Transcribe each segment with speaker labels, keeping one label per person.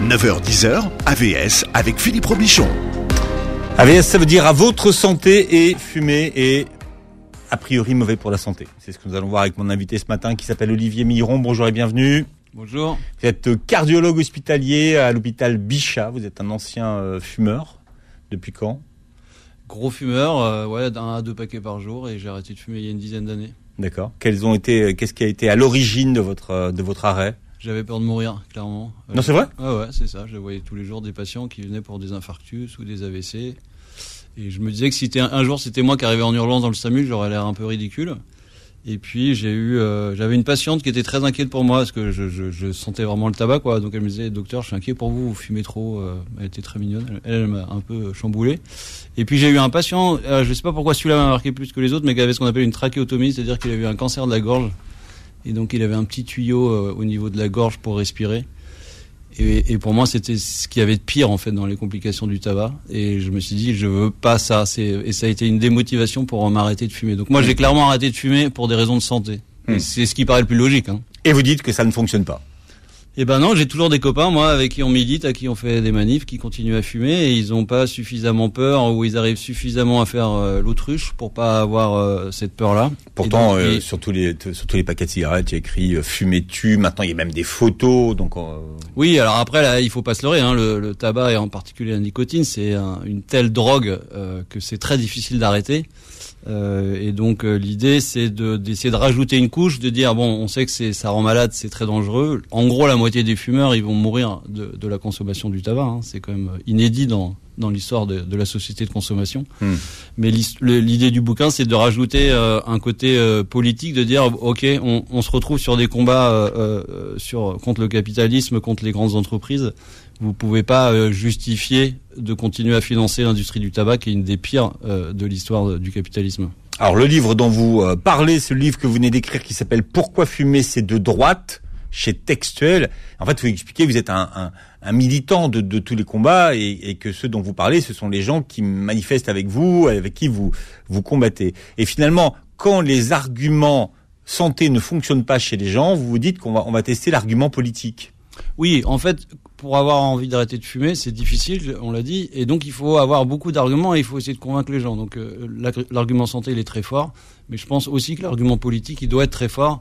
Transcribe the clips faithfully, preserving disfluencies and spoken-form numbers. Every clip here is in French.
Speaker 1: neuf heures dix heures, A V S avec Philippe Robichon.
Speaker 2: A V S, ça veut dire à votre santé, et fumer est a priori mauvais pour la santé. C'est ce que nous allons voir avec mon invité ce matin qui s'appelle Olivier Miron. Bonjour et bienvenue.
Speaker 3: Bonjour.
Speaker 2: Vous êtes cardiologue hospitalier à l'hôpital Bichat. Vous êtes un ancien euh, fumeur. Depuis quand ?
Speaker 3: Gros fumeur, euh, ouais, d'un à deux paquets par jour, et j'ai arrêté de fumer il y a une dizaine d'années.
Speaker 2: D'accord. Quels ont été, qu'est-ce qui a été à l'origine de votre de votre arrêt ?
Speaker 3: J'avais peur de mourir, clairement.
Speaker 2: Non, c'est vrai ?
Speaker 3: Ouais, ouais, c'est ça. Je voyais tous les jours des patients qui venaient pour des infarctus ou des A V C. Et je me disais que si c'était un, un jour c'était moi qui arrivais en urgence dans le SAMU, j'aurais l'air un peu ridicule. Et puis j'ai eu, euh, j'avais une patiente qui était très inquiète pour moi parce que je, je, je sentais vraiment le tabac, quoi. Donc elle me disait, docteur, je suis inquiet pour vous, vous fumez trop. Euh, elle était très mignonne. Elle, elle m'a un peu chamboulé. Et puis j'ai eu un patient, euh, je sais pas pourquoi celui-là m'a marqué plus que les autres, mais qui avait ce qu'on appelle une trachéotomie, c'est-à-dire qu'il avait un cancer de la gorge. Et donc il avait un petit tuyau euh, au niveau de la gorge pour respirer. Et, et pour moi, c'était ce qu'il y avait de pire en fait dans les complications du tabac. Et je me suis dit, je veux pas ça. C'est, et ça a été une démotivation pour m'arrêter de fumer. Donc moi, j'ai clairement arrêté de fumer pour des raisons de santé. Mmh. C'est ce qui paraît le plus logique. Hein.
Speaker 2: Et vous dites que ça ne fonctionne pas ?
Speaker 3: Eh ben non, j'ai toujours des copains, moi, avec qui on milite, à qui on fait des manifs, qui continuent à fumer, et ils ont pas suffisamment peur, ou ils arrivent suffisamment à faire euh, l'autruche pour pas avoir euh, cette peur-là.
Speaker 2: Pourtant, donc, euh,
Speaker 3: et...
Speaker 2: sur tous les sur tous les paquets de cigarettes, il y a écrit euh, "fumer tue". Maintenant, il y a même des photos. Donc, euh...
Speaker 3: oui, alors après, là, il faut pas se leurrer. Hein, le, le tabac et en particulier la nicotine, c'est un, une telle drogue euh, que c'est très difficile d'arrêter. Euh, et donc euh, l'idée c'est de d'essayer de rajouter une couche, de dire bon, on sait que c'est ça rend malade, c'est très dangereux. En gros, la moitié des fumeurs ils vont mourir de, de la consommation du tabac. Hein. C'est quand même inédit dans dans l'histoire de, de la société de consommation. Mmh. Mais l'idée du bouquin c'est de rajouter euh, un côté euh, politique, de dire ok, on, on se retrouve sur des combats euh, euh, sur contre le capitalisme, contre les grandes entreprises. Vous pouvez pas euh, justifier de continuer à financer l'industrie du tabac, qui est une des pires euh, de l'histoire de, du capitalisme.
Speaker 2: Alors le livre dont vous euh, parlez, ce livre que vous venez d'écrire, qui s'appelle Pourquoi fumer, c'est de droite, chez Textuel. En fait, vous expliquez, vous êtes un, un, un militant de, de tous les combats, et, et que ceux dont vous parlez, ce sont les gens qui manifestent avec vous, avec qui vous vous combattez. Et finalement, quand les arguments santé ne fonctionnent pas chez les gens, vous vous dites qu'on va on va tester l'argument politique.
Speaker 3: Oui, en fait, pour avoir envie d'arrêter de fumer, c'est difficile, on l'a dit, et donc il faut avoir beaucoup d'arguments et il faut essayer de convaincre les gens. Donc euh, l'argument santé, il est très fort, mais je pense aussi que l'argument politique, il doit être très fort,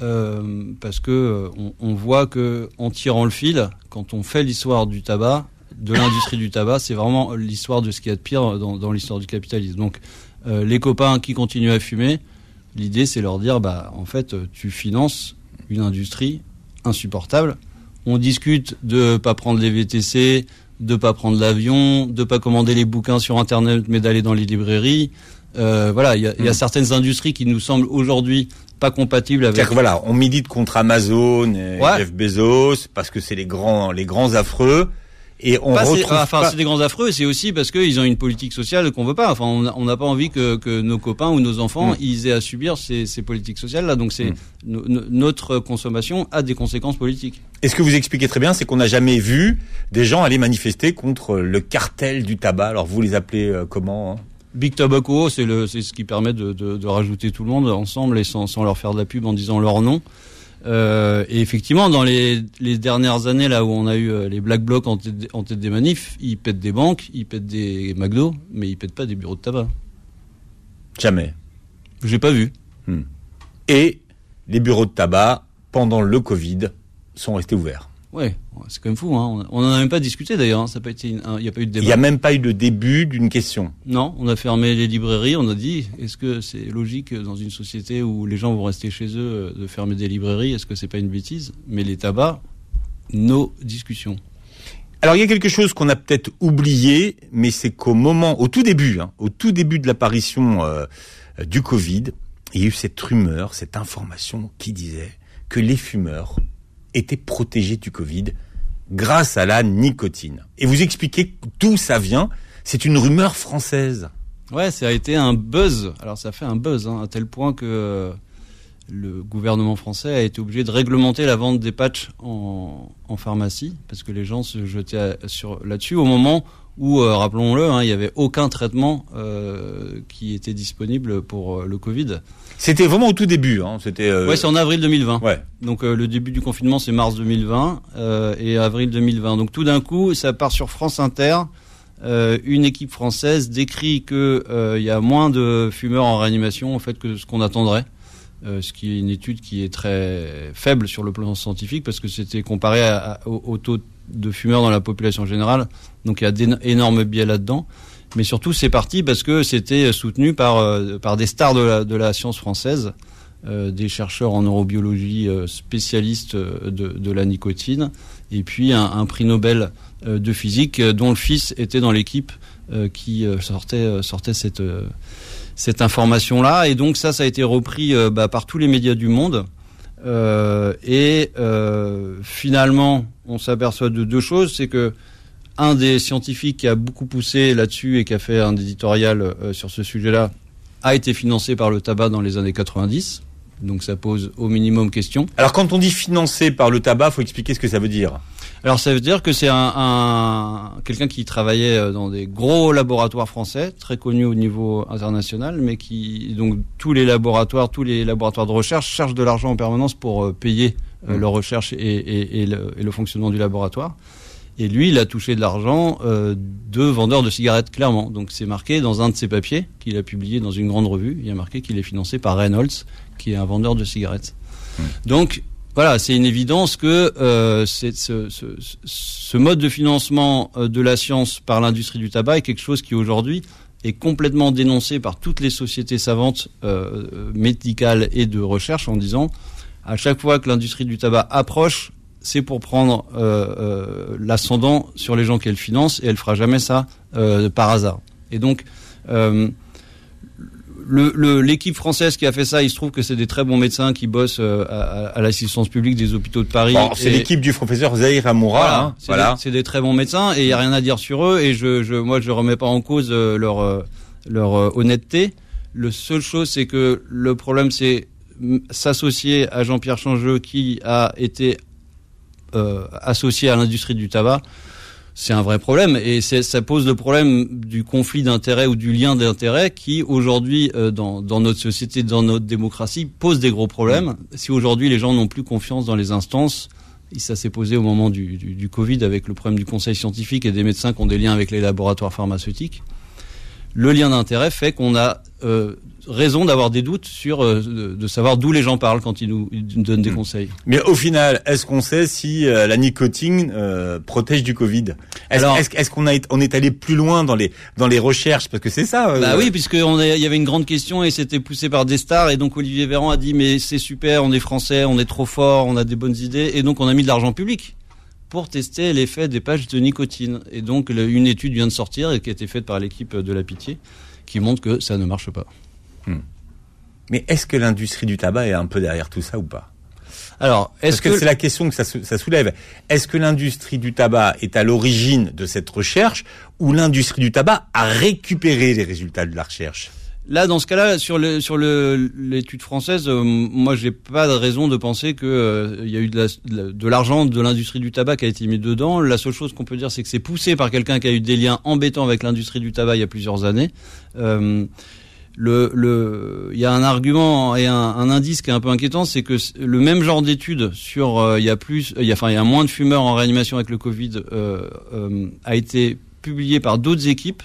Speaker 3: euh, parce que euh, on, on voit que en tirant le fil, quand on fait l'histoire du tabac, de l'industrie du tabac, c'est vraiment l'histoire de ce qu'il y a de pire dans, dans l'histoire du capitalisme. Donc euh, les copains qui continuent à fumer, l'idée c'est leur dire, bah en fait, tu finances une industrie insupportable. On discute de pas prendre les V T C, de pas prendre l'avion, de pas commander les bouquins sur Internet, mais d'aller dans les librairies. Euh, voilà, il y a, mmh. y a certaines industries qui nous semblent aujourd'hui pas compatibles avec.
Speaker 2: C'est-à-dire que voilà, on milite contre Amazon et ouais. Jeff Bezos parce que c'est les grands, les grands affreux. Et on
Speaker 3: pas
Speaker 2: retrouve
Speaker 3: c'est, enfin,
Speaker 2: pas...
Speaker 3: c'est des grands affreux, c'est aussi parce qu'ils ont une politique sociale qu'on veut pas. Enfin, on n'a pas envie que, que nos copains ou nos enfants, mmh. ils aient à subir ces, ces politiques sociales-là. Donc, c'est mmh. no, no, notre consommation a des conséquences politiques.
Speaker 2: Et ce que vous expliquez très bien, c'est qu'on n'a jamais vu des gens aller manifester contre le cartel du tabac. Alors, vous les appelez euh, comment, hein ?
Speaker 3: Big Tobacco, c'est le, c'est ce qui permet de, de, de rajouter tout le monde ensemble et sans, sans leur faire de la pub en disant leur nom. Euh, et effectivement, dans les, les dernières années, là où on a eu euh, les Black Blocs en tête, en tête des manifs, ils pètent des banques, ils pètent des McDo, mais ils pètent pas des bureaux de tabac.
Speaker 2: Jamais.
Speaker 3: J'ai pas vu.
Speaker 2: Hmm. Et les bureaux de tabac, pendant le Covid, sont restés ouverts.
Speaker 3: Ouais, c'est quand même fou, hein. On en a même pas discuté d'ailleurs, hein. Ça a pas été, il y a pas eu de débat.
Speaker 2: Il y a même pas eu de début d'une question.
Speaker 3: Non, on a fermé les librairies, on a dit, est-ce que c'est logique dans une société où les gens vont rester chez eux de fermer des librairies? Est-ce que c'est pas une bêtise? Mais les tabacs, nos discussions.
Speaker 2: Alors il y a quelque chose qu'on a peut-être oublié, mais c'est qu'au moment, au tout début, hein, au tout début de l'apparition euh, du Covid, il y a eu cette rumeur, cette information qui disait que les fumeurs étaient protégés du Covid grâce à la nicotine. Et vous expliquez d'où ça vient. C'est une rumeur française.
Speaker 3: Ouais, ça a été un buzz. Alors ça fait un buzz, hein, à tel point que euh, le gouvernement français a été obligé de réglementer la vente des patchs en, en pharmacie, parce que les gens se jetaient à, sur, là-dessus au moment où, euh, rappelons-le, hein, il n'y avait aucun traitement euh, qui était disponible pour euh, le Covid.
Speaker 2: C'était vraiment au tout début. Hein. C'était. Euh...
Speaker 3: Ouais, c'est en avril deux mille vingt.
Speaker 2: Ouais.
Speaker 3: Donc euh, le début du confinement, c'est mars deux mille vingt euh, et avril deux mille vingt. Donc tout d'un coup, ça part sur France Inter. Euh, une équipe française décrit que euh, il y a moins de fumeurs en réanimation en fait que ce qu'on attendrait. Euh, ce qui est une étude qui est très faible sur le plan scientifique parce que c'était comparé à, à, au, au taux de fumeurs dans la population générale. Donc il y a d'énormes biais là-dedans. Mais surtout, c'est parti parce que c'était soutenu par euh, par des stars de la, de la science française, euh, des chercheurs en neurobiologie euh, spécialistes de, de la nicotine, et puis un, un prix Nobel euh, de physique euh, dont le fils était dans l'équipe euh, qui euh, sortait euh, sortait cette euh, cette information-là. Et donc ça, ça a été repris euh, bah, par tous les médias du monde. Euh, et euh, finalement, on s'aperçoit de deux choses, c'est que un des scientifiques qui a beaucoup poussé là-dessus et qui a fait un éditorial euh, sur ce sujet-là a été financé par le tabac dans les années quatre-vingt-dix. Donc ça pose au minimum question.
Speaker 2: Alors quand on dit financé par le tabac, faut expliquer ce que ça veut dire.
Speaker 3: Alors ça veut dire que c'est un, un quelqu'un qui travaillait dans des gros laboratoires français, très connus au niveau international, mais qui donc tous les laboratoires, tous les laboratoires de recherche cherchent de l'argent en permanence pour euh, payer euh, mmh. leur recherche et, et, et, le, et le fonctionnement du laboratoire. Et lui, il a touché de l'argent euh, de vendeurs de cigarettes, clairement. Donc c'est marqué dans un de ses papiers qu'il a publié dans une grande revue. Il y a marqué qu'il est financé par Reynolds, qui est un vendeur de cigarettes. Mmh. Donc voilà, c'est une évidence que euh, c'est ce, ce, ce mode de financement de la science par l'industrie du tabac est quelque chose qui aujourd'hui est complètement dénoncé par toutes les sociétés savantes euh, médicales et de recherche en disant à chaque fois que l'industrie du tabac approche, c'est pour prendre euh, euh, l'ascendant sur les gens qu'elle finance et elle fera jamais ça euh, par hasard. Et donc euh, le, le, l'équipe française qui a fait ça, il se trouve que c'est des très bons médecins qui bossent euh, à, à l'assistance publique des hôpitaux de Paris.
Speaker 2: Bon, c'est et, l'équipe du professeur Zahir Amoura.
Speaker 3: Voilà,
Speaker 2: hein,
Speaker 3: c'est,
Speaker 2: voilà.
Speaker 3: Des, c'est des très bons médecins et il y a rien à dire sur eux. Et je, je moi, je remets pas en cause euh, leur euh, leur euh, honnêteté. Le seule chose, c'est que le problème, c'est m- s'associer à Jean-Pierre Changeux qui a été euh, associé à l'industrie du tabac. C'est un vrai problème et c'est, ça pose le problème du conflit d'intérêts ou du lien d'intérêts qui aujourd'hui euh, dans, dans notre société, dans notre démocratie pose des gros problèmes. Si aujourd'hui les gens n'ont plus confiance dans les instances, et ça s'est posé au moment du, du, du Covid avec le problème du conseil scientifique et des médecins qui ont des liens avec les laboratoires pharmaceutiques, le lien d'intérêt fait qu'on a euh, raison d'avoir des doutes sur euh, de, de savoir d'où les gens parlent quand ils nous, ils nous donnent des mmh. conseils.
Speaker 2: Mais au final, est-ce qu'on sait si euh, la nicotine euh, protège du Covid ? Est-ce, Alors, est-ce, est-ce qu'on a, on est allé plus loin dans les dans les recherches parce que c'est ça euh,
Speaker 3: Bah oui, puisque on est, il y avait une grande question et c'était poussé par des stars et donc Olivier Véran a dit mais c'est super, on est français, on est trop fort, on a des bonnes idées et donc on a mis de l'argent public pour tester l'effet des patchs de nicotine. Et donc, une étude vient de sortir et qui a été faite par l'équipe de La Pitié, qui montre que ça ne marche pas. Hmm.
Speaker 2: Mais est-ce que l'industrie du tabac est un peu derrière tout ça ou pas ?
Speaker 3: Alors, est-ce
Speaker 2: Parce que, que c'est la question que ça, ça soulève. Est-ce que l'industrie du tabac est à l'origine de cette recherche ou l'industrie du tabac a récupéré les résultats de la recherche ?
Speaker 3: Là, dans ce cas-là, sur le sur le l'étude française, euh, moi, j'ai pas de raison de penser que euh, il y a eu de, la, de l'argent de l'industrie du tabac qui a été mis dedans. La seule chose qu'on peut dire, c'est que c'est poussé par quelqu'un qui a eu des liens embêtants avec l'industrie du tabac il y a plusieurs années. Euh, le le il y a un argument et un, un indice qui est un peu inquiétant, c'est que le même genre d'étude sur euh, il y a plus, il y a enfin il y a moins de fumeurs en réanimation avec le Covid euh, euh, a été publié par d'autres équipes.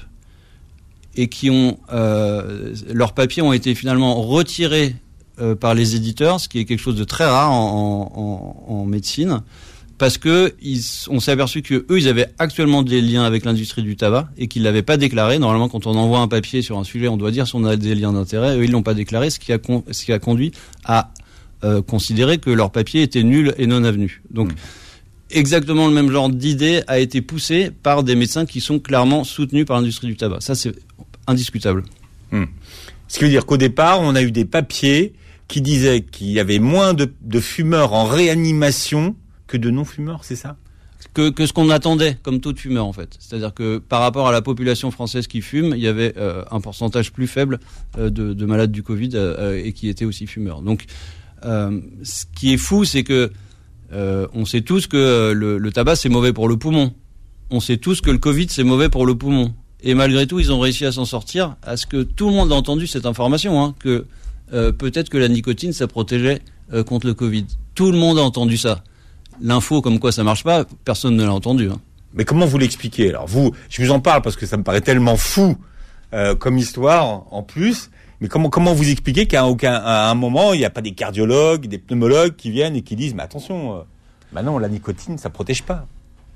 Speaker 3: Et qui ont euh, leurs papiers ont été finalement retirés euh, par les éditeurs, ce qui est quelque chose de très rare en, en, en médecine, parce que ils, on s'est aperçu que eux ils avaient actuellement des liens avec l'industrie du tabac et qu'ils l'avaient pas déclaré. Normalement, quand on envoie un papier sur un sujet, on doit dire si on a des liens d'intérêt. Eux ils l'ont pas déclaré, ce qui a con, ce qui a conduit à euh, considérer que leur papier était nul et non avenu. Donc mmh. Exactement le même genre d'idée a été poussé par des médecins qui sont clairement soutenus par l'industrie du tabac. Ça, c'est indiscutable.
Speaker 2: Hum. Ce qui veut dire qu'au départ, on a eu des papiers qui disaient qu'il y avait moins de, de fumeurs en réanimation que de non-fumeurs, c'est ça ?
Speaker 3: Que, que ce qu'on attendait comme taux de fumeurs, en fait. C'est-à-dire que par rapport à la population française qui fume, il y avait euh, un pourcentage plus faible euh, de, de malades du Covid euh, et qui étaient aussi fumeurs. Donc, euh, ce qui est fou, c'est que Euh, on sait tous que le, le tabac c'est mauvais pour le poumon. on sait tous que le Covid c'est mauvais pour le poumon. Et malgré tout, ils ont réussi à s'en sortir, à ce que tout le monde a entendu cette information, hein, que euh, peut-être que la nicotine, ça protégeait euh, contre le Covid. Tout le monde a entendu ça. L'info comme quoi ça marche pas, personne ne l'a entendu. Hein.
Speaker 2: Mais comment vous l'expliquez? Alors vous, je vous en parle parce que ça me paraît tellement fou euh, comme histoire en plus. Mais comment comment vous expliquez qu'à aucun à un moment il n'y a pas des cardiologues, des pneumologues qui viennent et qui disent mais attention, euh, bah non, la nicotine ça protège pas.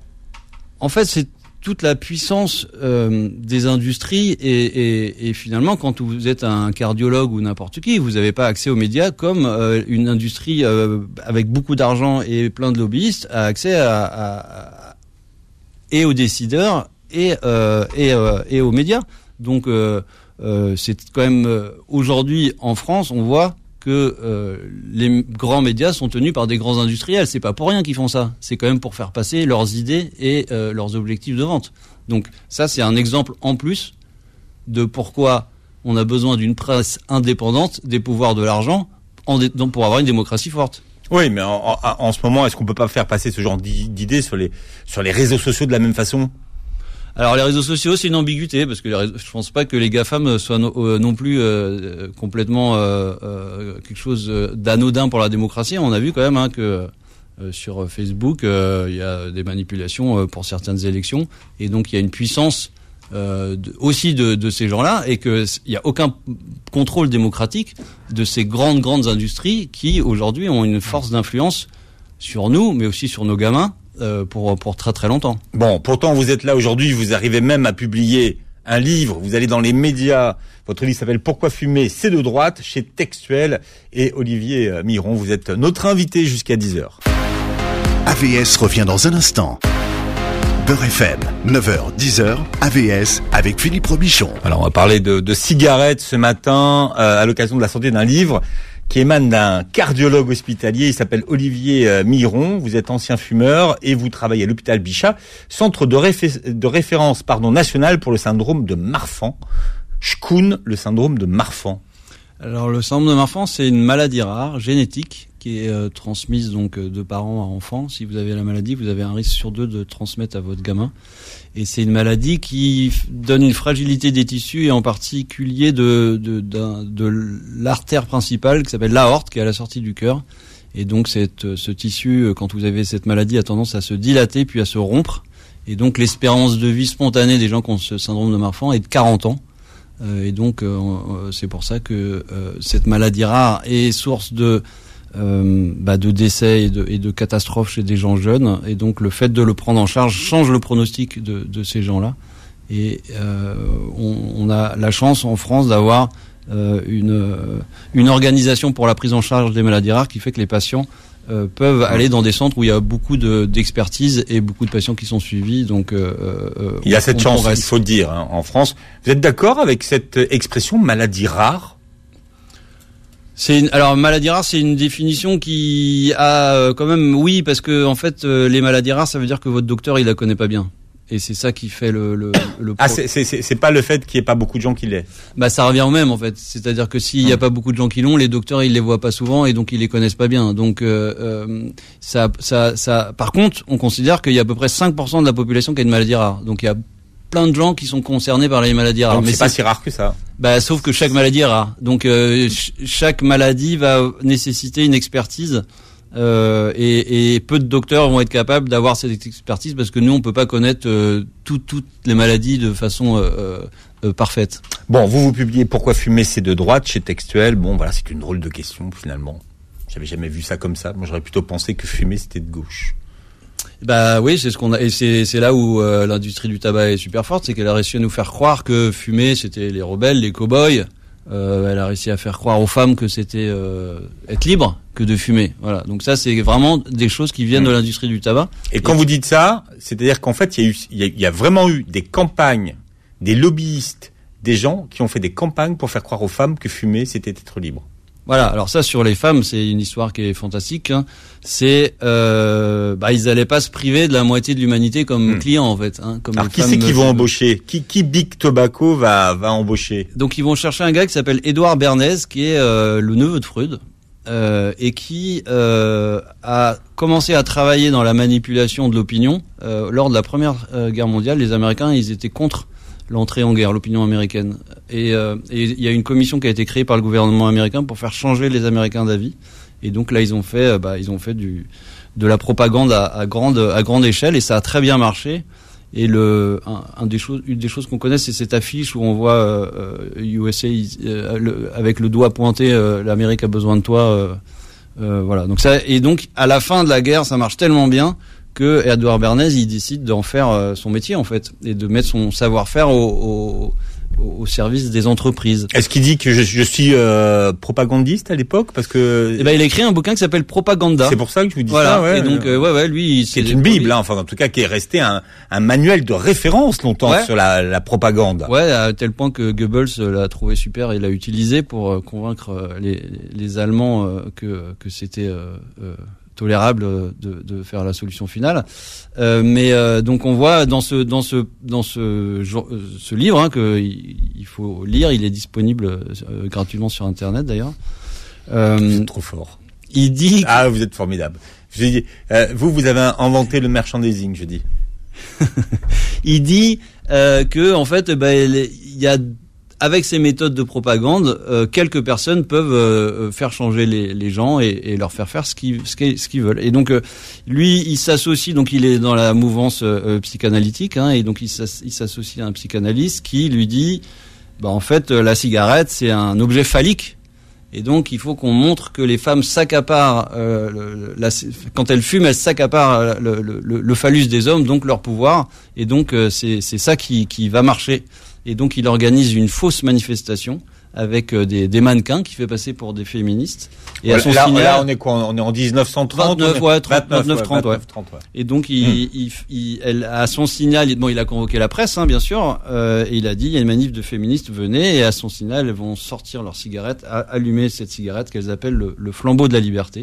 Speaker 3: En fait, c'est toute la puissance euh, des industries et, et, et finalement, quand vous êtes un cardiologue ou n'importe qui, vous n'avez pas accès aux médias comme euh, une industrie euh, avec beaucoup d'argent et plein de lobbyistes a accès à, à, à et aux décideurs et euh, et, euh, et aux médias. Donc euh, euh, c'est quand même euh, aujourd'hui en France, on voit que euh, les grands médias sont tenus par des grands industriels. C'est pas pour rien qu'ils font ça. C'est quand même pour faire passer leurs idées et euh, leurs objectifs de vente. Donc ça, c'est un exemple en plus de pourquoi on a besoin d'une presse indépendante, des pouvoirs de l'argent, en dé- donc pour avoir une démocratie forte.
Speaker 2: Oui, mais en, en, en ce moment, est-ce qu'on peut pas faire passer ce genre d'idées sur les sur les réseaux sociaux de la même façon?
Speaker 3: Alors les réseaux sociaux, c'est une ambiguïté parce que les réseaux, je pense pas que les GAFAM soient no, euh, non plus euh, complètement euh, euh, quelque chose d'anodin pour la démocratie. On a vu quand même hein, que euh, sur Facebook, euh, il y a des manipulations euh, pour certaines élections et donc il y a une puissance euh, de, aussi de, de ces gens-là et que il y a aucun contrôle démocratique de ces grandes grandes industries qui aujourd'hui ont une force d'influence sur nous, mais aussi sur nos gamins. Euh, pour pour très très longtemps.
Speaker 2: Bon, pourtant vous êtes là aujourd'hui, vous arrivez même à publier un livre, vous allez dans les médias, votre livre s'appelle Pourquoi fumer, c'est de droite, chez Textuel, et Olivier Miron, vous êtes notre invité jusqu'à dix heures.
Speaker 1: A V S revient dans un instant. Beurre F M, neuf heures, dix heures, A V S avec Philippe Robichon.
Speaker 2: Alors on va parler de, de cigarettes ce matin, euh, à l'occasion de la sortie d'un livre qui émane d'un cardiologue hospitalier. Il s'appelle Olivier euh, Miron. Vous êtes ancien fumeur et vous travaillez à l'hôpital Bichat, centre de, réfé- de référence pardon, national pour le syndrome de Marfan. J C O N, le syndrome de Marfan.
Speaker 3: Alors le syndrome de Marfan, c'est une maladie rare, génétique, qui est euh, transmise donc de parents à enfants. Si vous avez la maladie, vous avez un risque sur deux de transmettre à votre gamin. Et c'est une maladie qui donne une fragilité des tissus et en particulier de de, de, de l'artère principale qui s'appelle l'aorte, qui est à la sortie du cœur. Et donc cette, ce tissu, quand vous avez cette maladie, a tendance à se dilater puis à se rompre. Et donc l'espérance de vie spontanée des gens qui ont ce syndrome de Marfan est de quarante ans. Euh, et donc euh, c'est pour ça que euh, cette maladie rare est source de Euh, bah de décès et de, et de catastrophes chez des gens jeunes, et donc le fait de le prendre en charge change le pronostic de, de ces gens-là. Et euh, on, on a la chance en France d'avoir euh, une, une organisation pour la prise en charge des maladies rares qui fait que les patients euh, peuvent aller dans des centres où il y a beaucoup de, d'expertise et beaucoup de patients qui sont suivis. Donc euh, euh,
Speaker 2: il y a cette chance,
Speaker 3: progresse.
Speaker 2: Il faut le dire, hein, en France. Vous êtes d'accord avec cette expression maladie rare?
Speaker 3: C'est une, alors maladie rare, c'est une définition qui a euh, quand même oui parce que en fait euh, les maladies rares, ça veut dire que votre docteur il la connaît pas bien. Et c'est ça qui fait le le, le
Speaker 2: ah c'est c'est c'est pas le fait qu'il y ait pas beaucoup de gens qui l'aient.
Speaker 3: Bah ça revient au même en fait, c'est-à-dire que s'il y a pas beaucoup de gens qui l'ont, les docteurs ils les voient pas souvent et donc ils les connaissent pas bien. Donc euh, euh, ça ça ça par contre, on considère qu'il y a à peu près cinq pour cent de la population qui a une maladie rare. Donc il y a plein de gens qui sont concernés par les maladies rares.
Speaker 2: Donc
Speaker 3: mais
Speaker 2: c'est, c'est pas si rare que ça.
Speaker 3: Bah sauf que chaque maladie est rare. Donc euh, ch- chaque maladie va nécessiter une expertise euh, et, et peu de docteurs vont être capables d'avoir cette expertise parce que nous on peut pas connaître euh, tout, toutes les maladies de façon euh, euh, parfaite.
Speaker 2: Bon, vous vous publiez Pourquoi fumer, c'est de droite chez Textuel. Bon voilà, c'est une drôle de question finalement. J'avais jamais vu ça comme ça. Moi j'aurais plutôt pensé que fumer c'était de gauche.
Speaker 3: Bah oui, c'est ce qu'on a, et c'est c'est là où euh, l'industrie du tabac est super forte, c'est qu'elle a réussi à nous faire croire que fumer c'était les rebelles, les cow-boys. Euh, elle a réussi à faire croire aux femmes que c'était euh, être libre que de fumer. Voilà. Donc ça, c'est vraiment des choses qui viennent mmh. de l'industrie du tabac.
Speaker 2: Et quand et vous dites ça, c'est-à-dire qu'en fait, il y a eu, il y a, il y a vraiment eu des campagnes, des lobbyistes, des gens qui ont fait des campagnes pour faire croire aux femmes que fumer c'était être libre.
Speaker 3: Voilà, alors ça sur les femmes, c'est une histoire qui est fantastique. Hein. C'est, euh, bah ils allaient pas se priver de la moitié de l'humanité comme mmh. clients en fait. Hein, comme
Speaker 2: alors qui c'est qui vont embaucher? Qui, qui Big Tobacco va va embaucher?
Speaker 3: Donc ils vont chercher un gars qui s'appelle Édouard Bernays, qui est euh, le neveu de Freud, euh, et qui euh, a commencé à travailler dans la manipulation de l'opinion. Euh, lors de la Première euh, Guerre mondiale, les Américains, ils étaient contre l'entrée en guerre, l'opinion américaine. Et euh, et il y a une commission qui a été créée par le gouvernement américain pour faire changer les Américains d'avis. Et donc là, ils ont fait, bah, ils ont fait du de la propagande à, à grande à grande échelle, et ça a très bien marché. Et le un, un des choses, une des choses qu'on connaît, c'est cette affiche où on voit euh, U S A euh, le, avec le doigt pointé, euh, l'Amérique a besoin de toi. Euh, euh, voilà. Donc ça, et donc à la fin de la guerre, ça marche tellement bien que Edouard Bernays, il décide d'en faire euh, son métier en fait, et de mettre son savoir-faire au, au au service des entreprises.
Speaker 2: Est-ce qu'il dit que je, je suis euh, propagandiste à l'époque, parce que
Speaker 3: eh ben il a écrit un bouquin qui s'appelle Propaganda.
Speaker 2: C'est pour ça que je vous dis
Speaker 3: voilà.
Speaker 2: ça. Ouais.
Speaker 3: Et donc euh, ouais ouais lui
Speaker 2: c'est une bible, hein, enfin en tout cas qui est resté un, un manuel de référence longtemps ouais. sur la, la propagande.
Speaker 3: Ouais, à tel point que Goebbels l'a trouvé super et l'a utilisé pour euh, convaincre les, les Allemands euh, que que c'était euh, euh, tolérable de, de faire la solution finale. Euh, mais euh, donc on voit dans ce dans ce dans ce ce livre hein, que il faut lire, il est disponible euh, gratuitement sur internet d'ailleurs.
Speaker 2: Euh, vous êtes trop fort.
Speaker 3: Il dit
Speaker 2: ah vous êtes formidable. Je dis euh, vous vous avez inventé le merchandising, je dis.
Speaker 3: Il dit euh, que en fait bah, il y a avec ces méthodes de propagande, euh, quelques personnes peuvent euh, faire changer les, les gens et, et leur faire faire ce qu'ils, ce qu'ils, ce qu'ils veulent. Et donc, euh, lui, il s'associe, donc il est dans la mouvance euh, psychanalytique, hein, et donc il, s'as, il s'associe à un psychanalyste qui lui dit, bah en fait, la cigarette, c'est un objet phallique. Et donc, il faut qu'on montre que les femmes s'accaparent, euh, le, la, quand elles fument, elles s'accaparent le, le, le, le phallus des hommes, donc leur pouvoir. Et donc, euh, c'est, c'est ça qui, qui va marcher. Et donc, il organise une fausse manifestation avec euh, des, des mannequins qui fait passer pour des féministes. Et
Speaker 2: voilà,
Speaker 3: à son
Speaker 2: là,
Speaker 3: signal,
Speaker 2: là, on est quoi? On est en dix-neuf cent trente?
Speaker 3: vingt-neuf, ouais, trente,
Speaker 2: vingt-neuf,
Speaker 3: vingt-neuf, trente, ouais.
Speaker 2: vingt-neuf, trente, ouais.
Speaker 3: Et donc, il, mmh. il, il, elle, à son signal, bon, il a convoqué la presse, hein, bien sûr, euh, et il a dit, il y a une manif de féministes, venez, et à son signal, elles vont sortir leur cigarette, allumer cette cigarette qu'elles appellent le, le flambeau de la liberté.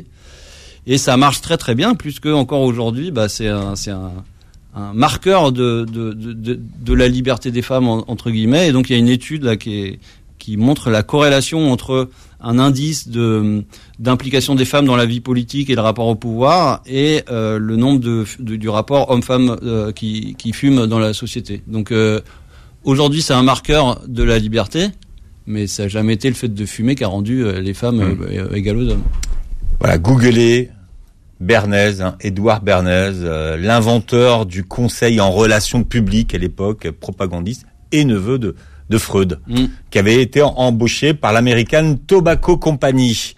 Speaker 3: Et ça marche très très bien, puisque encore aujourd'hui, bah, c'est un, c'est un, un marqueur de, de, de, de, de la liberté des femmes, en, entre guillemets. Et donc, il y a une étude là qui est, qui montre la corrélation entre un indice de d'implication des femmes dans la vie politique et le rapport au pouvoir et euh, le nombre de, de du rapport homme-femme euh, qui qui fument dans la société. Donc euh, aujourd'hui, c'est un marqueur de la liberté, mais ça n'a jamais été le fait de fumer qui a rendu euh, les femmes mmh. euh, égales aux hommes.
Speaker 2: Voilà, googlez Bernays, hein, Edouard Bernays, euh, l'inventeur du conseil en relations publiques à l'époque, propagandiste et neveu de de Freud, mmh. qui avait été embauché par l'American Tobacco Company.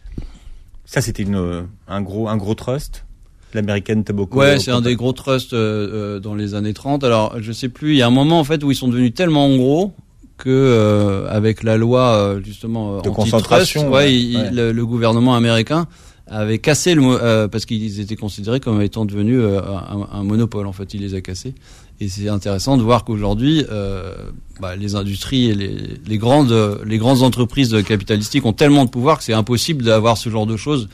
Speaker 2: Ça, c'était une, un gros, un gros trust, l'American Tobacco.
Speaker 3: Ouais, c'est un des gros trusts euh, dans les années trente. Alors, je sais plus, il y a un moment, en fait, où ils sont devenus tellement gros que, euh, avec la loi, euh, justement,
Speaker 2: de
Speaker 3: antitrust,
Speaker 2: concentration,
Speaker 3: ouais,
Speaker 2: ouais,
Speaker 3: il,
Speaker 2: ouais.
Speaker 3: Le, le gouvernement américain avait cassé le, euh, parce qu'ils étaient considérés comme étant devenus euh, un, un monopole. En fait, il les a cassés. Et c'est intéressant de voir qu'aujourd'hui, euh, bah, les industries et les, les grandes, les grandes entreprises capitalistiques ont tellement de pouvoir que c'est impossible d'avoir ce genre de choses.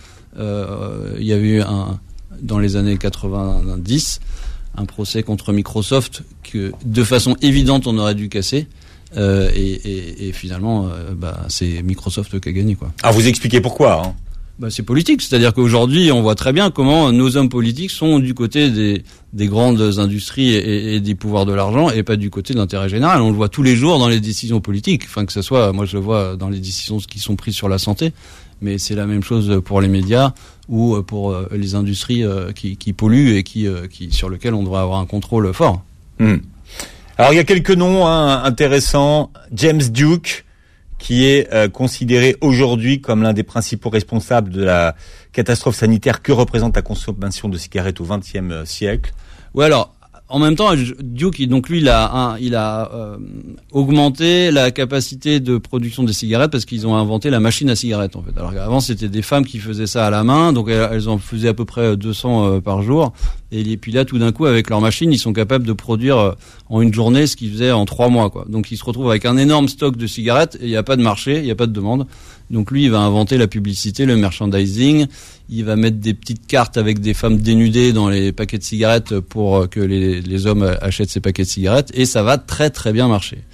Speaker 3: Euh, il y avait eu un, dans les années quatre-vingt-dix, un procès contre Microsoft que, de façon évidente, on aurait dû casser. Euh, et, et, et finalement, euh, bah, c'est Microsoft qui a gagné, quoi.
Speaker 2: Alors, vous expliquez pourquoi, hein.
Speaker 3: Bah, c'est politique, c'est-à-dire qu'aujourd'hui, on voit très bien comment nos hommes politiques sont du côté des, des grandes industries et, et des pouvoirs de l'argent et pas du côté de l'intérêt général. On le voit tous les jours dans les décisions politiques. Enfin, que ce soit, moi je le vois dans les décisions qui sont prises sur la santé, mais c'est la même chose pour les médias ou pour les industries qui, qui polluent et qui, qui, sur lesquelles on devrait avoir un contrôle fort.
Speaker 2: Mmh. Alors, il y a quelques noms hein, intéressants. James Duke, qui est euh, considéré aujourd'hui comme l'un des principaux responsables de la catastrophe sanitaire que représente la consommation de cigarettes au vingtième siècle.
Speaker 3: Ouais, alors en même temps, Duke, donc lui, il a, un, il a euh, augmenté la capacité de production des cigarettes parce qu'ils ont inventé la machine à cigarettes en fait. Alors avant, c'était des femmes qui faisaient ça à la main, donc elles, elles en faisaient à peu près deux cents euh, par jour. Et puis là, tout d'un coup, avec leur machine, ils sont capables de produire euh, en une journée ce qu'ils faisaient en trois mois, quoi. Donc ils se retrouvent avec un énorme stock de cigarettes et il n'y a pas de marché, il n'y a pas de demande. Donc lui, il va inventer la publicité, le merchandising. Il va mettre des petites cartes avec des femmes dénudées dans les paquets de cigarettes pour que les, les hommes achètent ces paquets de cigarettes. Et ça va très très bien marcher.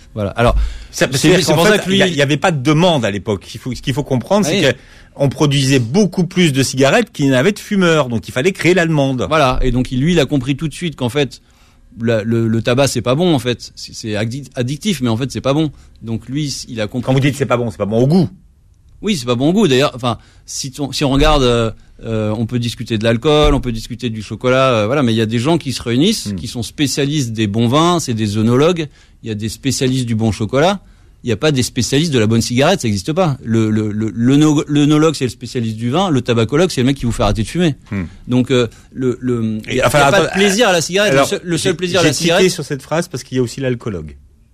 Speaker 3: Voilà. Alors,
Speaker 2: c'est, c'est, c'est pour fait, ça que lui, il y, y avait pas de demande à l'époque. Il faut, ce qu'il faut comprendre, ah, c'est oui. qu'on produisait beaucoup plus de cigarettes qu'il n'y avait de fumeurs, donc il fallait créer la demande.
Speaker 3: Voilà. Et donc lui, il a compris tout de suite qu'en fait, le, le, le tabac c'est pas bon en fait. C'est, c'est addictif, mais en fait c'est pas bon. Donc lui, il a compris.
Speaker 2: Quand vous dites c'est pas bon, c'est pas bon au goût.
Speaker 3: Oui, c'est pas bon au goût. D'ailleurs, enfin, si, on, si on regarde, euh, euh, on peut discuter de l'alcool, on peut discuter du chocolat, euh, voilà. Mais il y a des gens qui se réunissent, mmh. qui sont spécialistes des bons vins, c'est des œnologues. Il y a des spécialistes du bon chocolat. Il n'y a pas des spécialistes de la bonne cigarette, ça n'existe pas. Le, le, le, l'œnologue, c'est le spécialiste du vin. Le tabacologue, c'est le mec qui vous fait arrêter de fumer. Mmh. Donc, euh, le, le, il n'y a, enfin, a pas de plaisir à la cigarette. Alors, le seul, le seul plaisir à la cigarette.
Speaker 2: J'ai cité sur cette phrase parce qu'il y a aussi l'alcoologue.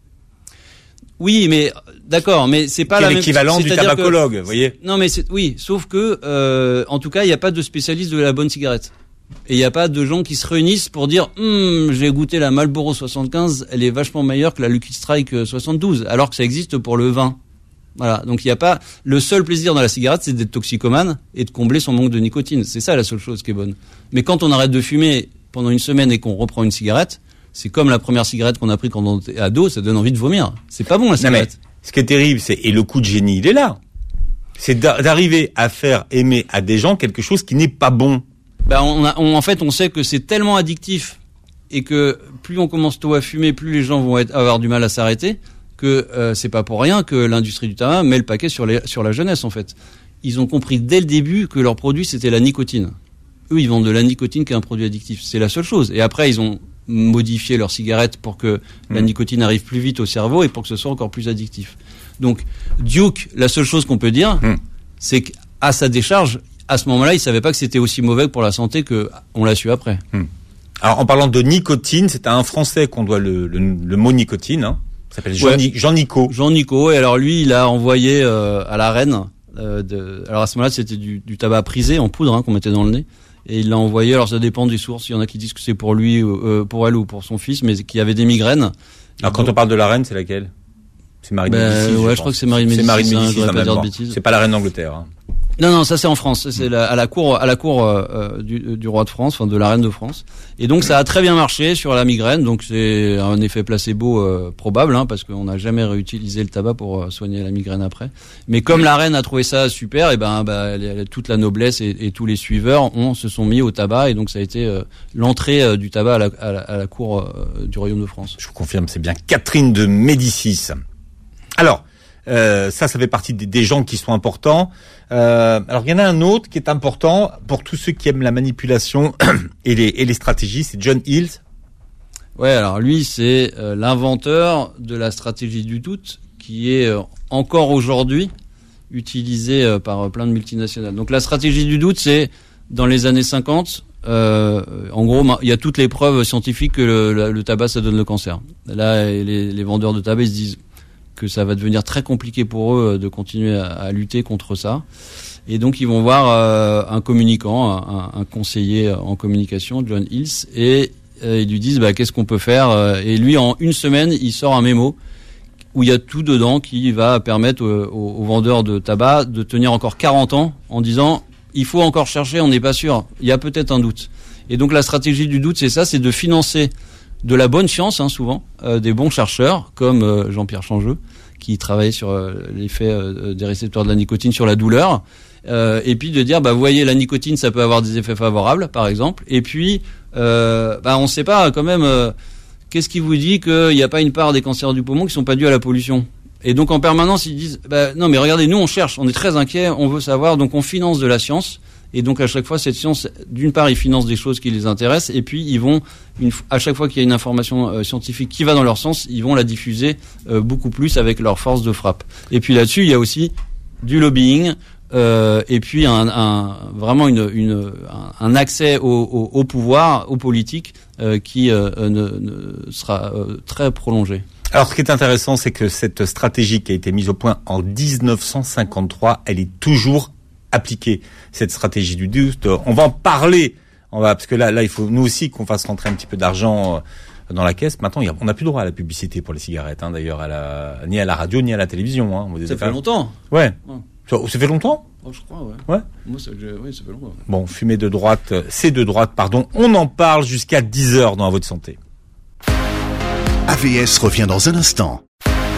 Speaker 3: Oui, mais d'accord, mais c'est pas
Speaker 2: qui
Speaker 3: la
Speaker 2: est
Speaker 3: même.
Speaker 2: L'équivalent du tabacologue, vous voyez.
Speaker 3: Non, mais c'est oui, sauf que euh, en tout cas, il n'y a pas de spécialiste de la bonne cigarette. Et il n'y a pas de gens qui se réunissent pour dire hm, j'ai goûté la Marlboro soixante-quinze, elle est vachement meilleure que la Lucky Strike soixante-douze, alors que ça existe pour le vin. Voilà, donc il n'y a pas. Le seul plaisir dans la cigarette, c'est d'être toxicomane et de combler son manque de nicotine. C'est ça la seule chose qui est bonne. Mais quand on arrête de fumer pendant une semaine et qu'on reprend une cigarette, c'est comme la première cigarette qu'on a pris quand on était ado, ça donne envie de vomir. C'est pas bon la cigarette.
Speaker 2: Non, mais ce qui est terrible, c'est et le coup de génie, il est là. C'est d'arriver à faire aimer à des gens quelque chose qui n'est pas bon.
Speaker 3: Ben on, a, on en fait, on sait que c'est tellement addictif et que plus on commence tôt à fumer, plus les gens vont être, avoir du mal à s'arrêter. Que euh, c'est pas pour rien que l'industrie du tabac met le paquet sur les sur la jeunesse en fait. Ils ont compris dès le début que leur produit c'était la nicotine. Eux, ils vendent de la nicotine qui est un produit addictif. C'est la seule chose. Et après, ils ont modifier leur cigarette pour que mmh. la nicotine arrive plus vite au cerveau et pour que ce soit encore plus addictif. Donc, Duke, la seule chose qu'on peut dire, mmh. c'est qu'à sa décharge, à ce moment-là, il savait pas que c'était aussi mauvais pour la santé que on l'a su après.
Speaker 2: Mmh. Alors, en parlant de nicotine, c'est à un Français qu'on doit le, le, le mot nicotine, hein. Il s'appelle Jean, ouais. Jean Nicot.
Speaker 3: Jean Nicot, et alors lui, il a envoyé euh, à la reine, euh, de, alors à ce moment-là, c'était du, du tabac prisé en poudre hein, qu'on mettait dans le nez. Et il l'a envoyé, alors ça dépend des sources, il y en a qui disent que c'est pour lui, euh, pour elle ou pour son fils, mais qui avait des migraines.
Speaker 2: Alors quand donc, on parle de la reine, c'est laquelle? C'est Marie de
Speaker 3: ben,
Speaker 2: Médicis.
Speaker 3: Ouais, je,
Speaker 2: je
Speaker 3: crois que c'est Marie de Médicis.
Speaker 2: C'est Marie de Médicis,
Speaker 3: hein, je pas dire de bêtises.
Speaker 2: C'est pas la reine d'Angleterre. Hein.
Speaker 3: Non, non, ça c'est en France. C'est la, à la cour, à la cour euh, du, du roi de France, enfin de la reine de France. Et donc ça a très bien marché sur la migraine. Donc c'est un effet placebo euh, probable, hein, parce qu'on n'a jamais réutilisé le tabac pour euh, soigner la migraine après. Mais comme la reine a trouvé ça super, et ben, bah, elle, elle, toute la noblesse et, et tous les suiveurs ont se sont mis au tabac. Et donc ça a été euh, l'entrée euh, du tabac à la, à la, à la cour euh, du royaume de France.
Speaker 2: Je vous confirme, c'est bien Catherine de Médicis. Alors. Euh, ça, ça fait partie des, des gens qui sont importants. Euh, alors, il y en a un autre qui est important pour tous ceux qui aiment la manipulation et les, et les stratégies, c'est John Hills.
Speaker 3: Ouais, alors lui, c'est euh, l'inventeur de la stratégie du doute, qui est euh, encore aujourd'hui utilisée euh, par euh, plein de multinationales. Donc, la stratégie du doute, c'est dans les années cinquante. Euh, en gros, il y a toutes les preuves scientifiques que le, le, le tabac, ça donne le cancer. Là, les, les vendeurs de tabac, ils se disent que ça va devenir très compliqué pour eux de continuer à, à lutter contre ça. Et donc, ils vont voir euh, un communicant, un, un conseiller en communication, John Hills, et euh, ils lui disent bah, qu'est-ce qu'on peut faire. Et lui, en une semaine, il sort un mémo où il y a tout dedans qui va permettre aux, aux vendeurs de tabac de tenir encore quarante ans en disant il faut encore chercher, on n'est pas sûr, il y a peut-être un doute. Et donc, la stratégie du doute, c'est ça, c'est de financer de la bonne science, hein, souvent, euh, des bons chercheurs, comme euh, Jean-Pierre Changeux, qui travaille sur euh, l'effet euh, des récepteurs de la nicotine sur la douleur, euh, et puis de dire, bah, vous voyez, la nicotine, ça peut avoir des effets favorables, par exemple, et puis, euh, bah, on ne sait pas, quand même, euh, qu'est-ce qui vous dit qu'il n'y a pas une part des cancers du poumon qui sont pas dus à la pollution? Et donc, en permanence, ils disent, bah, non, mais regardez, nous, on cherche, on est très inquiets, on veut savoir, donc on finance de la science. Et donc à chaque fois, cette science, d'une part, ils financent des choses qui les intéressent, et puis ils vont, une, à chaque fois qu'il y a une information euh, scientifique qui va dans leur sens, ils vont la diffuser euh, beaucoup plus avec leur force de frappe. Et puis là-dessus, il y a aussi du lobbying, euh, et puis un, un, vraiment une, une, un accès au, au, au pouvoir, aux politiques, euh, qui euh, ne, ne sera euh, très prolongé.
Speaker 2: Alors, ce qui est intéressant, c'est que cette stratégie qui a été mise au point en dix-neuf cent cinquante-trois, elle est toujours appliquer cette stratégie du doute. On va en parler, on va, parce que là, là, il faut nous aussi qu'on fasse rentrer un petit peu d'argent dans la caisse. Maintenant, il y a, on n'a plus droit à la publicité pour les cigarettes, hein, d'ailleurs, à la, ni à la radio, ni à la télévision. Hein,
Speaker 3: ça fait longtemps.
Speaker 2: Ouais. ouais. Ça, ça fait longtemps.
Speaker 3: Oh, je crois, ouais.
Speaker 2: Ouais.
Speaker 3: Moi, ça, je, oui, ça fait longtemps. Ouais.
Speaker 2: Bon, fumer de droite, c'est de droite, pardon. On en parle jusqu'à dix heures dans À votre santé.
Speaker 1: A V S revient dans un instant.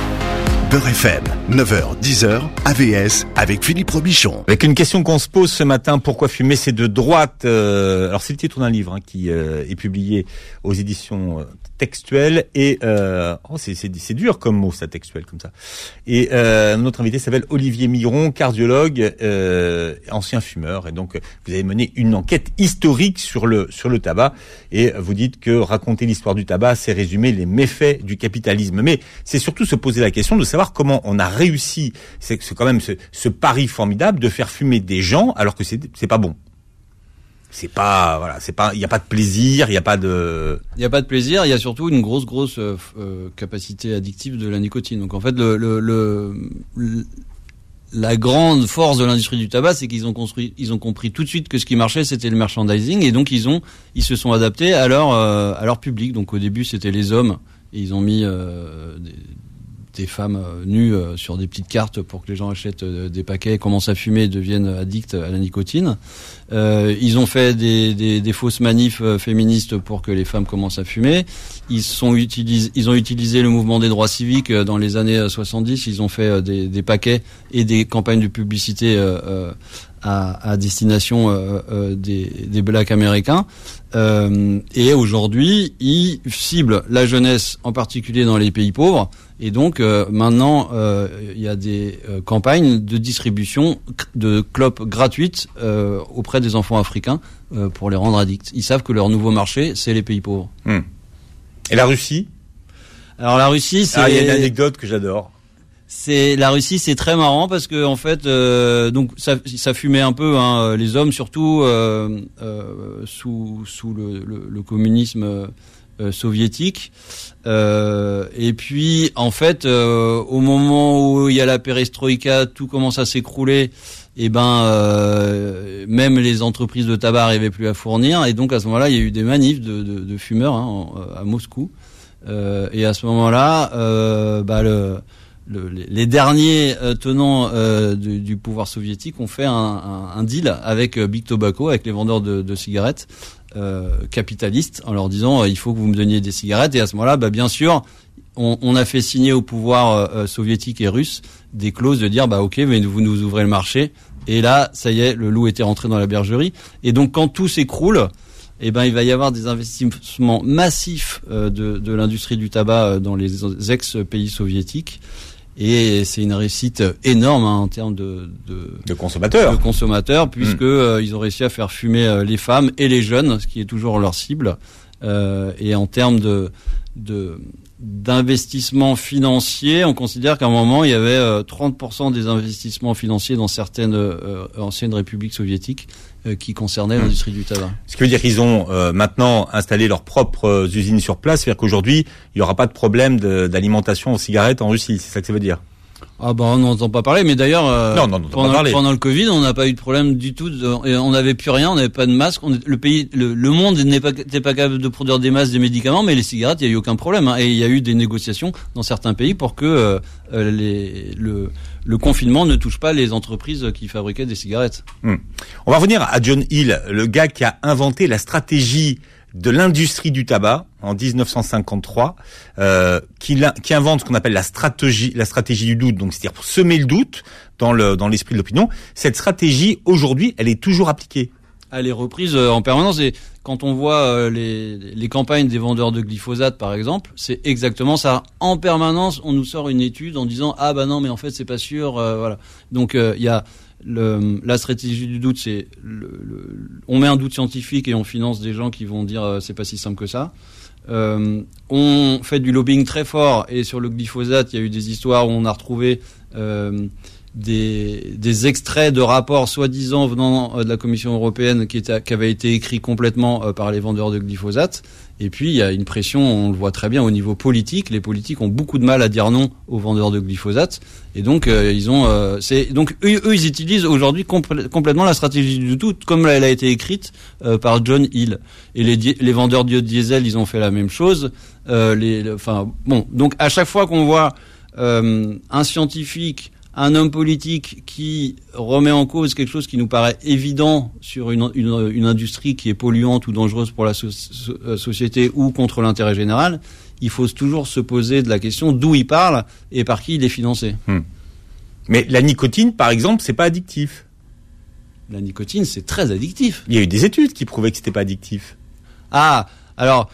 Speaker 1: Beurre F M, neuf heures dix heures, A V S avec Philippe Robichon.
Speaker 2: Avec une question qu'on se pose ce matin, pourquoi fumer c'est de droite euh, Alors c'est le titre d'un livre hein, qui euh, est publié aux éditions euh, Textuelles et euh, oh, c'est, c'est, c'est dur comme mot ça, textuel comme ça. Et euh, notre invité s'appelle Olivier Miron, cardiologue, euh, ancien fumeur, et donc vous avez mené une enquête historique sur le sur le tabac et vous dites que raconter l'histoire du tabac, c'est résumer les méfaits du capitalisme. Mais c'est surtout se poser la question de savoir comment on a réussi, c'est, c'est quand même ce, ce pari formidable de faire fumer des gens alors que c'est c'est pas bon. C'est pas voilà, c'est pas il y a pas de plaisir, il y a pas de
Speaker 3: il y a pas de plaisir, il y a surtout une grosse grosse euh, capacité addictive de la nicotine. Donc en fait le le, le le la grande force de l'industrie du tabac, c'est qu'ils ont construit ils ont compris tout de suite que ce qui marchait c'était le merchandising et donc ils ont ils se sont adaptés à leur euh, à leur public. Donc au début, c'était les hommes et ils ont mis euh, des des femmes euh, nues euh, sur des petites cartes pour que les gens achètent euh, des paquets, commencent à fumer et deviennent addicts à la nicotine. Euh, ils ont fait des, des, des fausses manifs euh, féministes pour que les femmes commencent à fumer. Ils sont utilisés, ils ont utilisé le mouvement des droits civiques euh, dans les années soixante-dix. Ils ont fait euh, des, des paquets et des campagnes de publicité euh, euh, à, à destination euh, euh, des, des blacks américains. Euh, et aujourd'hui, ils ciblent la jeunesse, en particulier dans les pays pauvres. Et donc euh, maintenant, euh, il y a des euh, campagnes de distribution de clopes gratuites euh, auprès des enfants africains euh, pour les rendre addicts. Ils savent que leur nouveau marché, c'est les pays pauvres.
Speaker 2: Hum. Et la Russie ?
Speaker 3: Alors la Russie, c'est...
Speaker 2: Ah, il y a une anecdote que j'adore.
Speaker 3: C'est la Russie, c'est très marrant parce que en fait, euh, donc ça, ça fumait un peu, hein, les hommes surtout euh, euh, sous sous le, le, le communisme euh, soviétique. Euh, et puis en fait, euh, au moment où il y a la perestroïka, tout commence à s'écrouler. Et ben euh, même les entreprises de tabac n'arrivaient plus à fournir. Et donc à ce moment-là, il y a eu des manifs de, de, de fumeurs hein, à Moscou. Euh, et à ce moment-là, euh, bah le Le, les derniers euh, tenants euh, du, du pouvoir soviétique ont fait un, un, un deal avec euh, Big Tobacco, avec les vendeurs de, de cigarettes euh, capitalistes, en leur disant euh, il faut que vous me donniez des cigarettes. Et à ce moment-là, bah, bien sûr, on, on a fait signer au pouvoir euh, soviétique et russe des clauses de dire bah ok, mais vous nous ouvrez le marché. Et là, ça y est, le loup était rentré dans la bergerie. Et donc, quand tout s'écroule, eh ben, il va y avoir des investissements massifs euh, de, de l'industrie du tabac dans les ex-pays soviétiques. Et c'est une réussite énorme hein, en termes de, de,
Speaker 2: de consommateurs,
Speaker 3: de consommateurs puisque mmh. euh, ils ont réussi à faire fumer euh, les femmes et les jeunes, ce qui est toujours leur cible. Euh, et en termes de, de d'investissement financier, on considère qu'à un moment il y avait euh, trente pour cent des investissements financiers dans certaines euh, anciennes républiques soviétiques euh, qui concernaient mmh. l'industrie du tabac. Ce
Speaker 2: qui veut dire qu'ils ont euh, maintenant installé leurs propres usines sur place, c'est-à-dire qu'aujourd'hui il n'y aura pas de problème de, d'alimentation aux cigarettes en Russie, c'est ça que ça veut dire?
Speaker 3: Ah bah on n'entend pas parler, mais d'ailleurs euh,
Speaker 2: non, non, non,
Speaker 3: pendant,
Speaker 2: pas parler.
Speaker 3: pendant le Covid, on n'a pas eu de problème du tout. De, on n'avait plus rien, on n'avait pas de masque. On, le pays, le, le monde n'est pas n'était pas capable de produire des masques, des médicaments, mais les cigarettes, il y a eu aucun problème. Hein, et il y a eu des négociations dans certains pays pour que euh, les, le, le confinement ne touche pas les entreprises qui fabriquaient des cigarettes.
Speaker 2: Hum. On va revenir à John Hill, le gars qui a inventé la stratégie de l'industrie du tabac en dix-neuf cent cinquante-trois, euh, qui, qui invente ce qu'on appelle la stratégie, la stratégie du doute. Donc, c'est-à-dire pour semer le doute dans le dans l'esprit de l'opinion. Cette stratégie, aujourd'hui, elle est toujours appliquée.
Speaker 3: Elle est reprise en permanence. Et quand on voit les, les campagnes des vendeurs de glyphosate, par exemple, c'est exactement ça. En permanence, on nous sort une étude en disant ah bah non, mais en fait c'est pas sûr. Euh, voilà. Donc il euh, y a Le, la stratégie du doute, c'est le, le, on met un doute scientifique et on finance des gens qui vont dire euh, c'est pas si simple que ça. Euh, on fait du lobbying très fort et sur le glyphosate, il y a eu des histoires où on a retrouvé euh, des, des extraits de rapports soi-disant venant de la Commission européenne qui, était, qui avaient été écrits complètement euh, par les vendeurs de glyphosate. Et puis, il y a une pression, on le voit très bien au niveau politique. Les politiques ont beaucoup de mal à dire non aux vendeurs de glyphosate. Et donc, euh, ils ont, euh, c'est, donc, eux, eux, ils utilisent aujourd'hui compl- complètement la stratégie du doute, comme elle a été écrite euh, par John Hill. Et les, di- les vendeurs de diesel, ils ont fait la même chose. Euh, les, enfin, bon. Donc, à chaque fois qu'on voit euh, un scientifique, un homme politique qui remet en cause quelque chose qui nous paraît évident sur une, une, une industrie qui est polluante ou dangereuse pour la so- so- société ou contre l'intérêt général, il faut toujours se poser de la question d'où il parle et par qui il est financé.
Speaker 2: Hmm. Mais la nicotine, par exemple, c'est pas addictif.
Speaker 3: La nicotine, c'est très addictif.
Speaker 2: Il y a eu des études qui prouvaient que c'était pas addictif.
Speaker 3: Ah, alors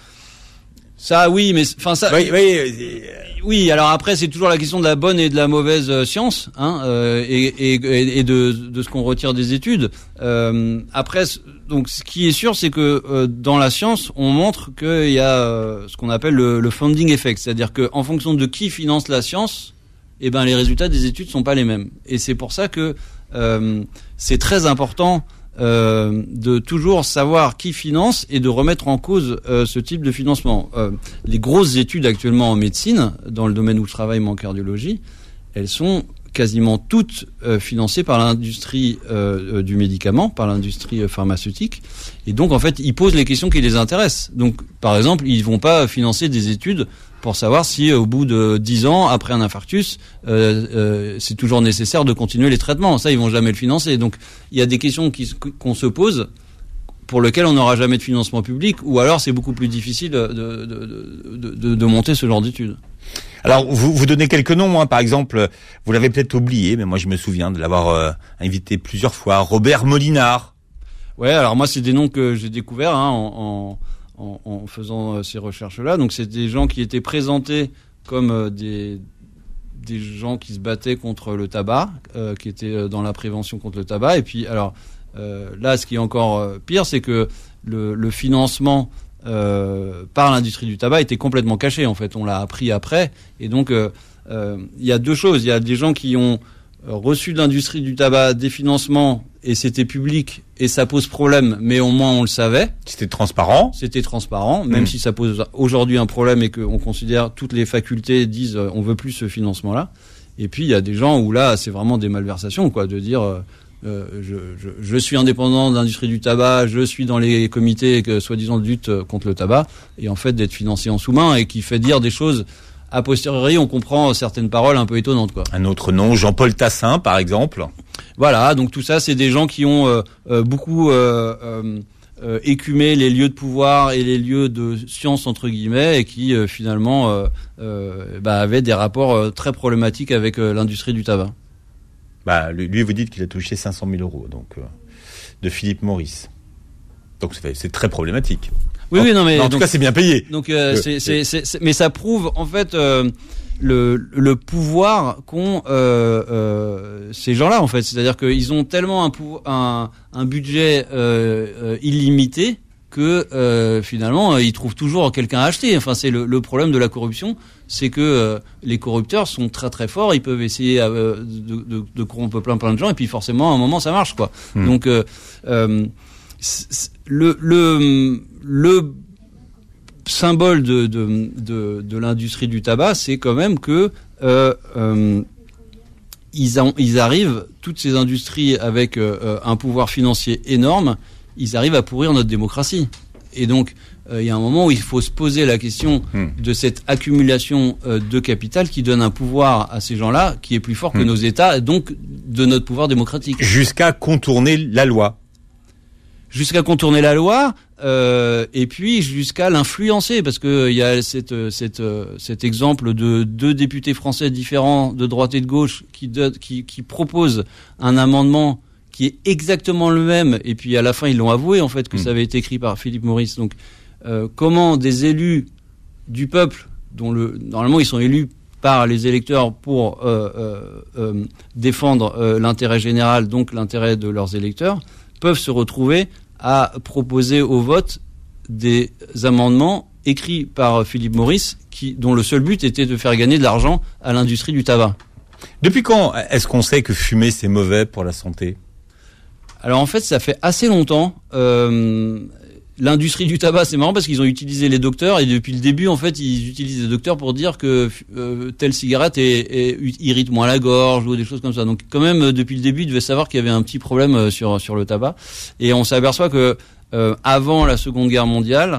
Speaker 3: ça, oui, mais enfin ça.
Speaker 2: Oui, oui. Euh,
Speaker 3: Oui, alors après c'est toujours la question de la bonne et de la mauvaise euh, science, hein, euh, et, et, et de, de ce qu'on retire des études. Euh, après, donc ce qui est sûr, c'est que euh, dans la science, on montre qu'il y a euh, ce qu'on appelle le, le funding effect, c'est-à-dire que en fonction de qui finance la science, eh ben les résultats des études sont pas les mêmes. Et c'est pour ça que euh, c'est très important. Euh, de toujours savoir qui finance et de remettre en cause euh, ce type de financement. Euh, les grosses études actuellement en médecine, dans le domaine où je travaille, mais en cardiologie, elles sont quasiment toutes euh, financées par l'industrie euh, euh, du médicament, par l'industrie euh, pharmaceutique. Et donc, en fait, ils posent les questions qui les intéressent. Donc, par exemple, ils vont pas financer des études pour savoir si, au bout de dix ans, après un infarctus, euh, euh, c'est toujours nécessaire de continuer les traitements. Ça, ils vont jamais le financer. Donc, il y a des questions qui, qu'on se pose pour lesquelles on n'aura jamais de financement public, ou alors c'est beaucoup plus difficile de, de, de, de, de, de monter ce genre d'études.
Speaker 2: Alors, vous, vous donnez quelques noms, hein. Par exemple, vous l'avez peut-être oublié, mais moi je me souviens de l'avoir euh, invité plusieurs fois, Robert Molinard.
Speaker 3: Ouais, alors moi c'est des noms que j'ai découverts hein, en, en, en faisant euh, ces recherches-là. Donc c'est des gens qui étaient présentés comme euh, des des gens qui se battaient contre le tabac, euh, qui étaient euh, dans la prévention contre le tabac. Et puis alors euh, là, ce qui est encore euh, pire, c'est que le, le financement Euh, par l'industrie du tabac était complètement caché en fait, on l'a appris après, et donc il euh, euh, y a deux choses, il y a des gens qui ont reçu de l'industrie du tabac des financements et c'était public et ça pose problème, mais au moins on le savait.
Speaker 2: C'était transparent.
Speaker 3: C'était transparent, même mmh. si ça pose aujourd'hui un problème et qu'on considère toutes les facultés disent euh, on veut plus ce financement-là. Et puis il y a des gens où là c'est vraiment des malversations, quoi, de dire euh, Euh, je, je, je suis indépendant de l'industrie du tabac, je suis dans les comités que, soi-disant de lutte contre le tabac, et en fait d'être financé en sous-main et qui fait dire des choses a posteriori, on comprend certaines paroles un peu étonnantes, quoi.
Speaker 2: Un autre nom, Jean-Paul Tassin, par exemple.
Speaker 3: Voilà, donc tout ça, c'est des gens qui ont euh, euh, beaucoup euh, euh, euh, écumé les lieux de pouvoir et les lieux de science entre guillemets, et qui euh, finalement euh, euh, bah, avaient des rapports euh, très problématiques avec euh, l'industrie du tabac.
Speaker 2: Bah, lui, vous dites qu'il a touché cinq cent mille euros, donc, euh, de Philippe Maurice. Donc, c'est, c'est très problématique.
Speaker 3: Oui,
Speaker 2: en,
Speaker 3: oui, non, mais.
Speaker 2: En
Speaker 3: donc,
Speaker 2: tout cas, c'est bien payé.
Speaker 3: Donc, euh, euh, c'est, c'est, c'est, c'est, mais ça prouve, en fait, euh, le, le pouvoir qu'ont, euh, euh, ces gens-là, en fait. C'est-à-dire qu'ils ont tellement un, pou- un, un budget, euh, euh, illimité, que euh, finalement ils trouvent toujours quelqu'un à acheter. Enfin, c'est le, le problème de la corruption, c'est que euh, les corrupteurs sont très très forts, ils peuvent essayer euh, de, de, de corrompre plein plein de gens, et puis forcément à un moment ça marche, quoi. Mmh. Donc euh, euh, le le le symbole de de de, de l'industrie du tabac, c'est quand même que euh, euh, ils, en, ils arrivent, toutes ces industries avec euh, un pouvoir financier énorme, ils arrivent à pourrir notre démocratie. Et donc, il euh, y a un moment où il faut se poser la question mmh. de cette accumulation euh, de capital qui donne un pouvoir à ces gens-là qui est plus fort que mmh. nos États, et donc de notre pouvoir démocratique.
Speaker 2: Jusqu'à contourner la loi.
Speaker 3: Jusqu'à contourner la loi, euh, et puis jusqu'à l'influencer, parce que il y a cette, cette, cet exemple de deux députés français différents de droite et de gauche qui, de, qui, qui proposent un amendement qui est exactement le même, et puis à la fin ils l'ont avoué en fait que mmh. ça avait été écrit par Philippe Maurice. Donc euh, comment des élus du peuple, dont le normalement ils sont élus par les électeurs pour euh, euh, euh, défendre euh, l'intérêt général, donc l'intérêt de leurs électeurs, peuvent se retrouver à proposer au vote des amendements écrits par Philippe Maurice, qui, dont le seul but était de faire gagner de l'argent à l'industrie du tabac.
Speaker 2: Depuis quand est-ce qu'on sait que fumer c'est mauvais pour la santé ?
Speaker 3: Alors en fait, ça fait assez longtemps. Euh, l'industrie du tabac, c'est marrant parce qu'ils ont utilisé les docteurs, et depuis le début, en fait, ils utilisent les docteurs pour dire que euh, telle cigarette est, est, irrite moins la gorge ou des choses comme ça. Donc quand même, depuis le début, ils devaient savoir qu'il y avait un petit problème sur sur le tabac. Et on s'aperçoit que euh, avant la Seconde Guerre mondiale,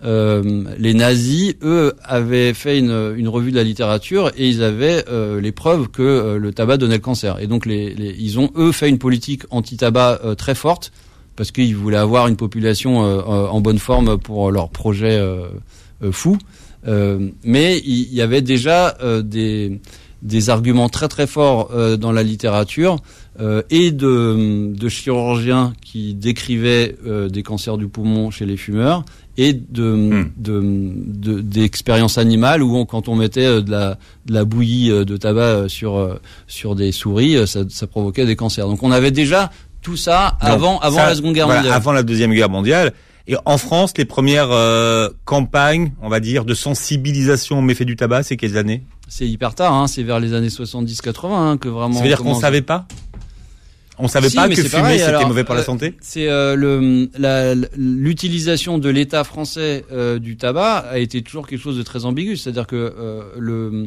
Speaker 3: Euh, les nazis, eux, avaient fait une, une revue de la littérature et ils avaient euh, les preuves que euh, le tabac donnait le cancer. Et donc, les, les, ils ont, eux, fait une politique anti-tabac euh, très forte parce qu'ils voulaient avoir une population euh, en bonne forme pour leur projet euh, euh, fou. Euh, mais il y, y avait déjà euh, des, des arguments très très forts euh, dans la littérature euh, et de, de chirurgiens qui décrivaient euh, des cancers du poumon chez les fumeurs et de, mmh. de, de, d'expériences animales où on, quand on mettait de la, de la bouillie de tabac sur, sur des souris, ça, ça provoquait des cancers. Donc on avait déjà tout ça avant, Donc, avant ça, la Seconde Guerre
Speaker 2: voilà,
Speaker 3: mondiale.
Speaker 2: Avant la Deuxième Guerre mondiale. Et en France, les premières euh, campagnes, on va dire, de sensibilisation aux méfaits du tabac, c'est quelles années ?
Speaker 3: C'est hyper tard, hein, c'est vers les années soixante-dix quatre-vingts hein, que vraiment...
Speaker 2: Ça veut dire qu'on savait pas ? On savait si, pas que fumer pareil, c'était alors, mauvais pour euh, la santé.
Speaker 3: C'est euh, le la, l'utilisation de l'État français euh, du tabac a été toujours quelque chose de très ambigu. C'est-à-dire que euh, le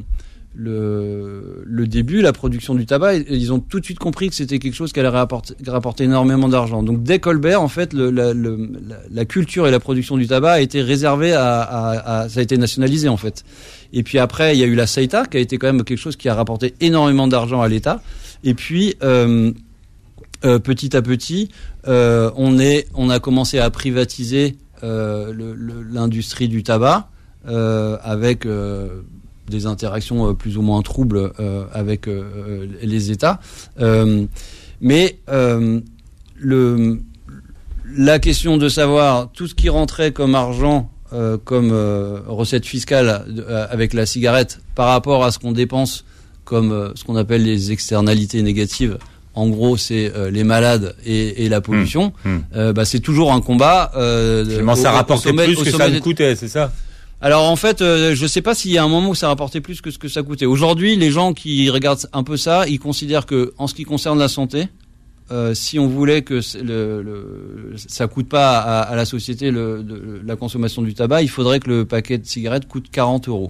Speaker 3: le le début, la production du tabac, ils ont tout de suite compris que c'était quelque chose qui allait rapporter, rapporter énormément d'argent. Donc dès Colbert, en fait, le, la, le, la, la culture et la production du tabac a été réservée à, à, à ça a été nationalisé en fait. Et puis après, il y a eu la Seita qui a été quand même quelque chose qui a rapporté énormément d'argent à l'État. Et puis euh, Euh, petit à petit, euh, on est, on a commencé à privatiser euh, le, le, l'industrie du tabac euh, avec euh, des interactions euh, plus ou moins troubles euh, avec euh, les États. Euh, mais euh, le, la question de savoir tout ce qui rentrait comme argent, euh, comme euh, recette fiscale euh, avec la cigarette, par rapport à ce qu'on dépense comme euh, ce qu'on appelle les externalités négatives. En gros, c'est euh, les malades et, et la pollution. Mmh, mmh. Euh, bah, c'est toujours un combat. Euh,
Speaker 2: Finalement, ça rapportait plus que ça nous coûtait, c'est ça ?
Speaker 3: Alors en fait, euh, je sais pas s'il y a un moment où ça rapportait plus que ce que ça coûtait. Aujourd'hui, les gens qui regardent un peu ça, ils considèrent que, en ce qui concerne la santé, euh, si on voulait que le, le, ça coûte pas à, à la société le, de, la consommation du tabac, il faudrait que le paquet de cigarettes coûte quarante euros.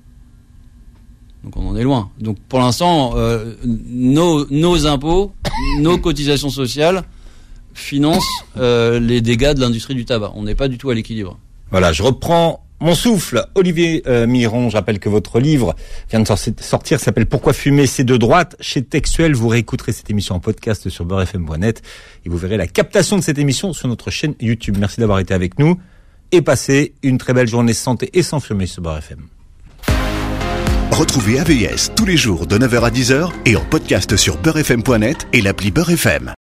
Speaker 3: Donc on en est loin. Donc pour l'instant, euh, nos, nos impôts, nos cotisations sociales financent euh, les dégâts de l'industrie du tabac. On n'est pas du tout à l'équilibre.
Speaker 2: Voilà, je reprends mon souffle. Olivier euh, Miron, je rappelle que votre livre vient de sortir, s'appelle « Pourquoi fumer, c'est de droite ?» chez Textuel. Vous réécouterez cette émission en podcast sur beurre f m point net et vous verrez la captation de cette émission sur notre chaîne YouTube. Merci d'avoir été avec nous et passez une très belle journée santé et sans fumer sur Beurre F M.
Speaker 1: Retrouvez A V S tous les jours de neuf heures à dix heures et en podcast sur beurre f m point net et l'appli Beurre F M.